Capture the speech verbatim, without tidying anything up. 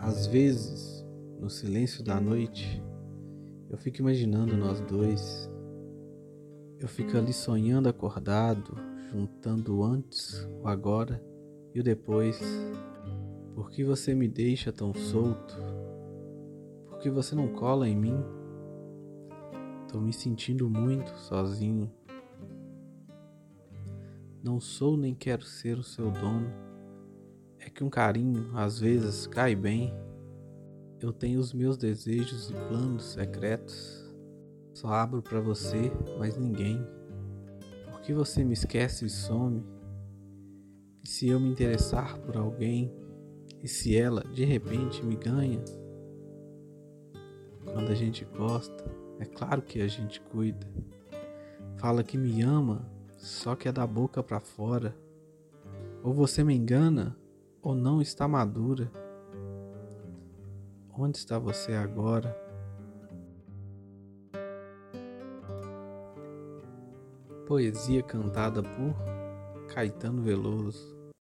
Às vezes, no silêncio da noite, eu fico imaginando nós dois. Eu fico ali sonhando acordado, juntando o antes, o agora e o depois. Por que você me deixa tão solto? Por que você não cola em mim? Tô me sentindo muito sozinho. Não sou nem quero ser o seu dono. É que um carinho às vezes cai bem. Eu tenho os meus desejos e planos secretos. Só abro pra você, mas ninguém. Por que você me esquece e some? E se eu me interessar por alguém? E se ela de repente me ganha? Quando a gente gosta, é claro que a gente cuida. Fala que me ama, só que é da boca pra fora. Ou você me engana, ou não está madura. Onde está você agora? Poesia cantada por Caetano Veloso.